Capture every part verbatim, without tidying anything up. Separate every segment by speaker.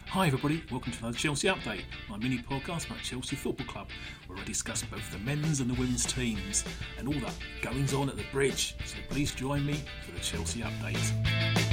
Speaker 1: Hi everybody, welcome to another Chelsea Update, my mini podcast about Chelsea Football Club, where I discuss both the men's and the women's teams and all that goings on at the bridge. So please join me for the Chelsea Update.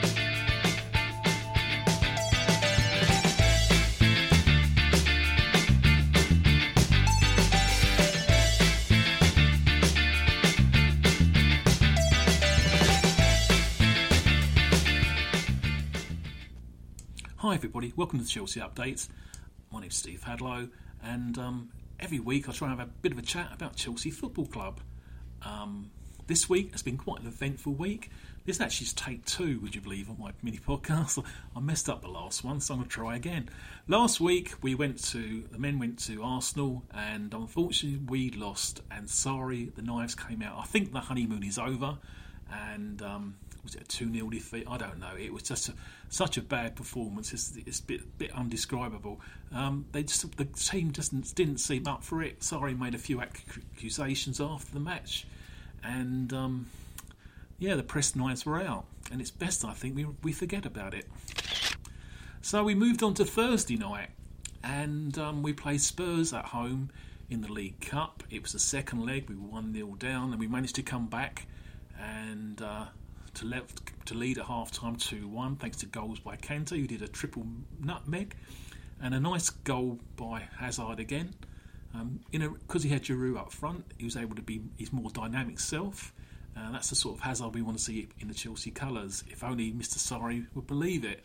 Speaker 1: Hi everybody, welcome to the Chelsea Updates. My name's Steve Hadlow, and um, every week I try and have a bit of a chat about Chelsea Football Club. Um, this week has been quite an eventful week. This actually is take two, would you believe, on my mini podcast. I messed up the last one, so I'm going to try again. Last week we went to, the men went to Arsenal, and unfortunately we lost, and sorry, the knives came out. I think the honeymoon is over, and um, was it a two nil defeat? I don't know. It was just a, such a bad performance. It's, it's a bit, bit undescribable. Um, they just the team just didn't seem up for it. Sorry, made a few accusations after the match, and um, yeah, the press knives were out. And it's best, I think, we we forget about it. So we moved on to Thursday night, and um, we played Spurs at home in the League Cup. It was the second leg. We were one nil down, and we managed to come back and Uh, to, left, to lead at half-time two one, thanks to goals by Kante, who did a triple nutmeg, and a nice goal by Hazard again. Um, because he had Giroud up front, he was able to be his more dynamic self. Uh, that's the sort of Hazard we want to see in the Chelsea colours. If only Mister Sarri would believe it.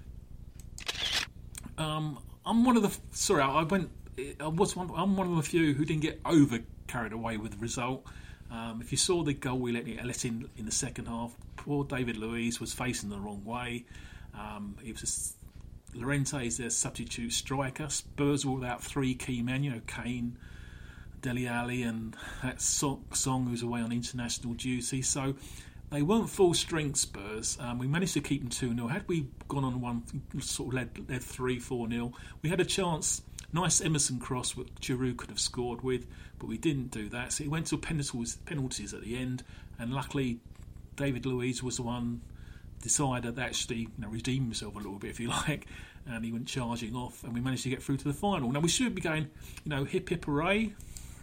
Speaker 1: Um, I'm one of the sorry, I went. I was one. I'm one of the few who didn't get over carried away with the result. Um, if you saw the goal we let, let in in the second half, poor David Luiz was facing the wrong way. Um, it was a, Llorente is their substitute striker. Spurs were without three key men, you know, Kane, Dele Alli, and that Song, Song who's away on international duty. So they weren't full strength Spurs. Um, we managed to keep them two nil. Had we gone on one, sort of led, led three four nil, we had a chance. Nice Emerson cross which Giroud could have scored with, but we didn't do that. So it went to penalties, penalties at the end, and luckily David Luiz was the one decided that actually you know, redeem himself a little bit, if you like, and he went charging off, and we managed to get through to the final. Now we should be going, you know, hip hip hooray,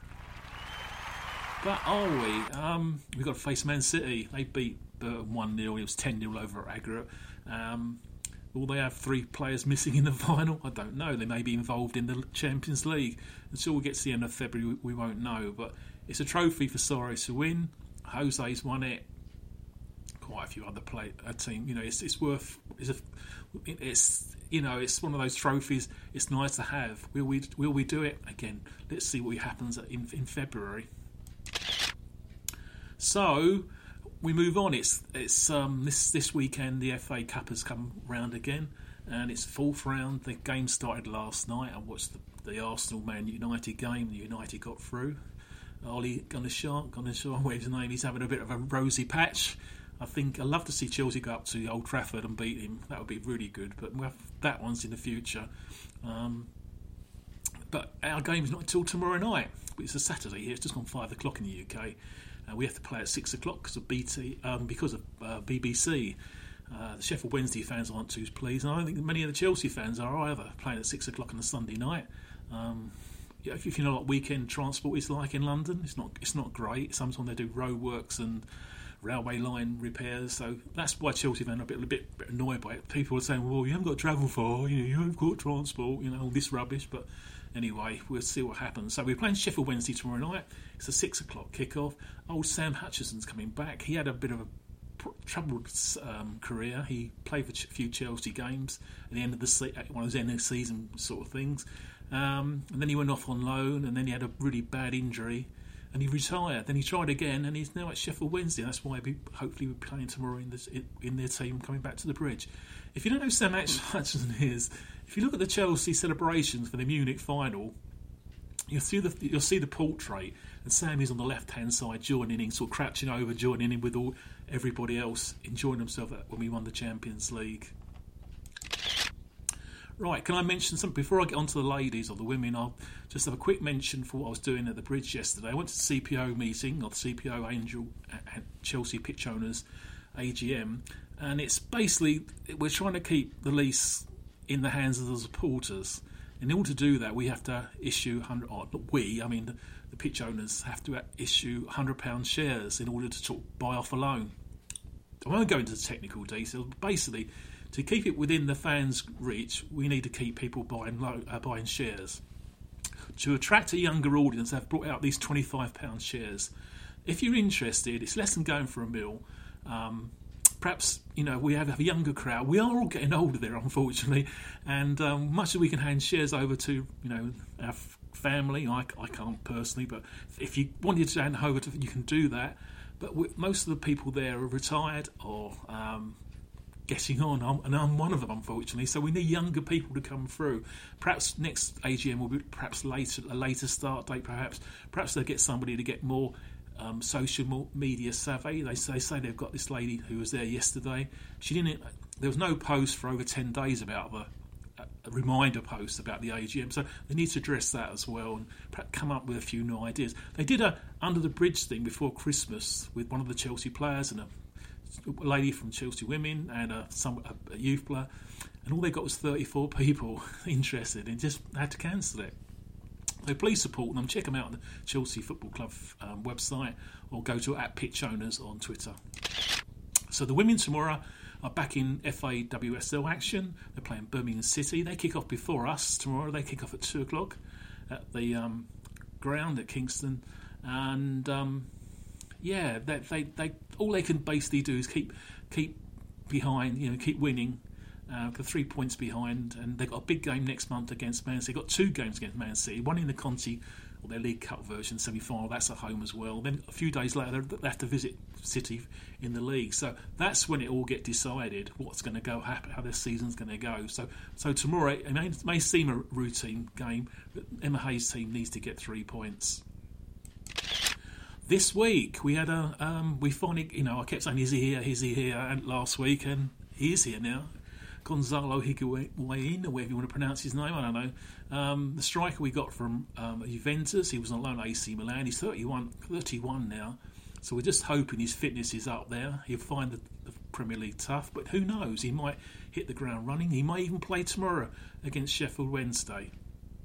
Speaker 1: but are we? Um, we've got to face Man City. They beat Burton one nil. It was ten nil over at aggregate. Um, Will they have three players missing in the final? I don't know. They may be involved in the Champions League. Until we get to the end of February, we won't know. But it's a trophy for Sarri to win. Jose's won it. Quite a few other play a team. You know, it's it's worth. It's a, it's you know, it's one of those trophies. It's nice to have. Will we will we do it again? Let's see what happens in in February. So. We move on. It's it's um, this this weekend. The F A Cup has come round again, and it's fourth round. The game started last night. I watched the, the Arsenal Man United game. The United got through. Oli Gunnar-Shark, Gunnar-Shark, whatever his name, he's having a bit of a rosy patch. I think I'd love to see Chelsea go up to Old Trafford and beat him. That would be really good. But we'll have that one's in the future. Um, but our game's not until tomorrow night. It's a Saturday here. It's just gone five o'clock in the U K. Uh, we have to play at six o'clock because of B T, um, because of uh, B B C. Uh, the Sheffield Wednesday fans aren't too pleased, and I don't think many of the Chelsea fans are either. Playing at six o'clock on a Sunday night. Um, yeah, if you know what weekend transport is like in London, it's not it's not great. Sometimes they do roadworks and railway line repairs, so that's why Chelsea fans are a bit, a bit, bit annoyed by it. People are saying, "Well, you haven't got to travel far, you know, you haven't got transport, you know, all this rubbish." But anyway, we'll see what happens. So we're playing Sheffield Wednesday tomorrow night. It's a six o'clock kick-off. Old Sam Hutchinson's coming back. He had a bit of a pr- troubled um, career. He played for a few Chelsea games at the end of the se- one of those end of season sort of things. Um, and then he went off on loan, and then he had a really bad injury, and he retired. Then he tried again, and he's now at Sheffield Wednesday. That's why we hopefully we're playing tomorrow in, this, in their team coming back to the bridge. If you don't know who Sam Hutchinson is, if you look at the Chelsea celebrations for the Munich final, you'll see the you'll see the portrait, and Sam is on the left hand side joining in, sort of crouching over, joining in with all everybody else, enjoying themselves when we won the Champions League. Right, can I mention something before I get on to the ladies or the women? I'll just have a quick mention for what I was doing at the bridge yesterday. I went to the C P O meeting, or the C P O Angel at Chelsea Pitch Owners A G M, and it's basically we're trying to keep the lease in the hands of the supporters. In order to do that, we have to issue one hundred. Or not we, I mean, the, the pitch owners have to issue one hundred pound shares in order to sort of buy off a loan. I won't go into the technical details. But basically, to keep it within the fans' reach, we need to keep people buying lo- uh, buying shares. To attract a younger audience, they've brought out these twenty-five pound shares. If you're interested, it's less than going for a meal. Um, Perhaps, you know, we have a younger crowd. We are all getting older there, unfortunately. And um, much as we can hand shares over to, you know, our f- family, I, I can't personally, but if you wanted to hand over to, you can do that. But we, most of the people there are retired or um, getting on, I'm, and I'm one of them, unfortunately. So we need younger people to come through. Perhaps next A G M will be perhaps later, a later start date, perhaps. Perhaps they'll get somebody to get more Um, social media savvy. They say, say they've got this lady who was there yesterday. She didn't. There was no post for over ten days about the a reminder post about the A G M. So they need to address that as well and perhaps come up with a few new ideas. They did a under the bridge thing before Christmas with one of the Chelsea players and a, a lady from Chelsea Women and a, some a, a youth player, and all they got was thirty-four people interested and just had to cancel it. So please support them. Check them out on the Chelsea Football Club um, website or go to at Pitch Owners on Twitter. So the women tomorrow are back in F A W S L action. They're playing Birmingham City. They kick off before us tomorrow. They kick off at two o'clock at the um, ground at Kingston. And um, yeah, they, they, they all they can basically do is keep keep behind, you know, keep winning. Uh, three points behind, and they've got a big game next month against Man City. They've got two games against Man City, one in the Conti, or their League Cup version, semi-final, that's at home as well. Then a few days later, they have to visit City in the league. So that's when it all gets decided, what's going to go, how their season's going to go. So so tomorrow, it may, it may seem a routine game, but Emma Hayes' team needs to get three points. This week, we had a, um, we finally, you know, I kept saying, is he here, is he here, and last week, and he is here now. Gonzalo Higuain, or whatever you want to pronounce his name, I don't know. Um, the striker we got from um, Juventus, he was on loan at A C Milan. He's thirty-one, thirty-one now, so we're just hoping his fitness is up there. He'll find the, the Premier League tough, but who knows? He might hit the ground running. He may even play tomorrow against Sheffield Wednesday.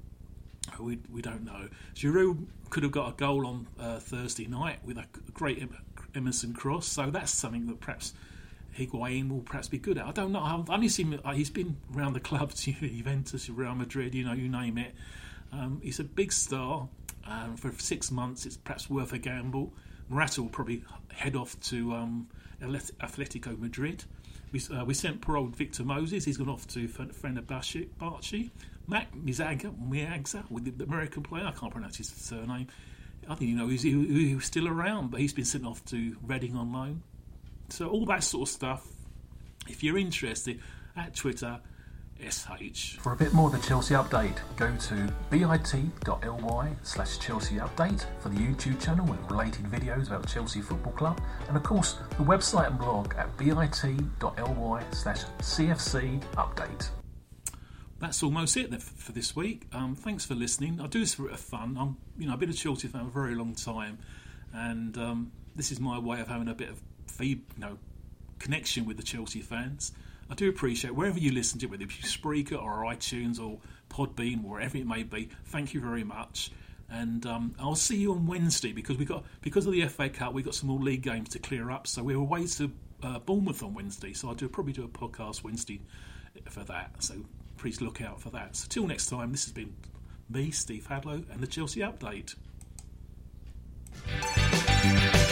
Speaker 1: We we don't know. Giroud could have got a goal on uh, Thursday night with a great Emerson cross, so that's something that perhaps Higuain will perhaps be good at. I don't know. I've only seen him, he's been around the clubs, Juventus, Real Madrid, you know, you name it. Um, he's a big star. Um, for six months, it's perhaps worth a gamble. Morata will probably head off to um, Atletico Madrid. We, uh, we sent poor old Victor Moses. He's gone off to Fenerbahce. Matt Mizaga, Miagza, with the American player. I can't pronounce his surname. I think you know he's, he, he was still around, but he's been sent off to Reading on loan. So all that sort of stuff, if you're interested, at Twitter, S H.
Speaker 2: For a bit more of the Chelsea Update, go to bit.ly slash Chelsea Update for the YouTube channel with related videos about Chelsea Football Club, and of course the website and blog at bit.ly slash CFC Update.
Speaker 1: That's almost it for this week. Um, thanks for listening. I do this for a bit of fun. I'm, you know, I've been a Chelsea fan for a very long time, and um, this is my way of having a bit of feed, you know, connection with the Chelsea fans. I do appreciate wherever you listen to it, whether it's Spreaker or iTunes or Podbean, wherever it may be. Thank you very much, and um, I'll see you on Wednesday because we got because of the F A Cup, we got some more league games to clear up. So we're away to uh, Bournemouth on Wednesday. So I'll do probably do a podcast Wednesday for that. So please look out for that. So till next time, this has been me, Steve Hadlow, and the Chelsea Update.